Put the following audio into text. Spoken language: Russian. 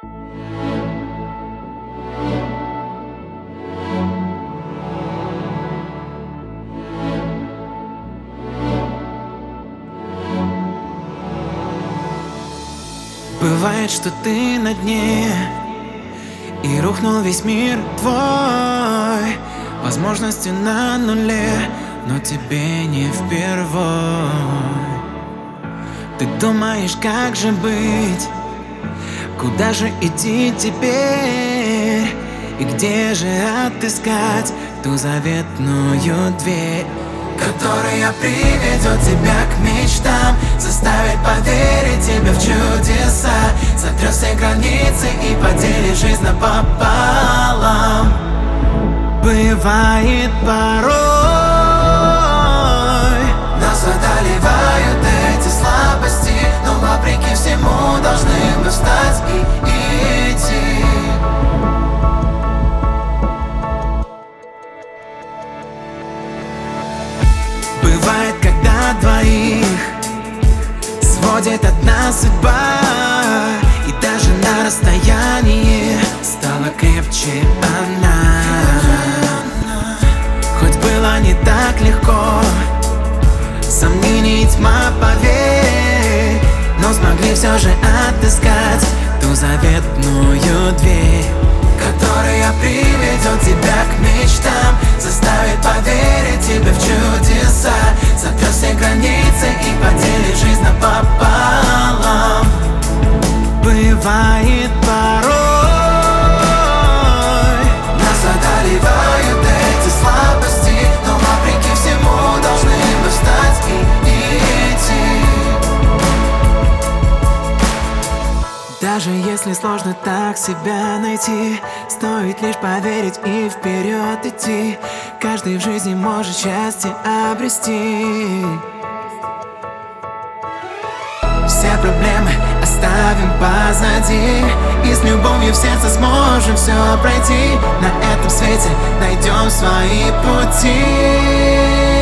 Бывает, что ты на дне и рухнул весь мир твой. Возможности на нуле, но тебе не впервой. Ты думаешь, как же быть, куда же идти теперь, и где же отыскать ту заветную дверь, которая приведет тебя к мечтам, заставит поверить тебе в чудеса, сотрет все границы и поделит жизнь напополам. Бывает порой нас одолевают эти слабости, но вопреки всему должны мы встать и идти. Бывает, когда двоих сводит одна судьба, и даже на расстоянии стала крепче она. Хоть было не так легко, сомнений тьма, поверь, но смогли все же отыскать ту заветную дверь, которая приведет тебя к мечтам, заставит поверить тебе в чудеса, сотрет все границы и поделит жизнь напополам. Бывает порой нас одолевают эти слабости, но вопреки всему должны мы встать и идти. Даже если сложно так себя найти, стоит лишь поверить и вперед идти. Каждый в жизни может счастье обрести. Все проблемы оставим позади, и с любовью в сердце сможем все пройти. На этом свете найдем свои пути.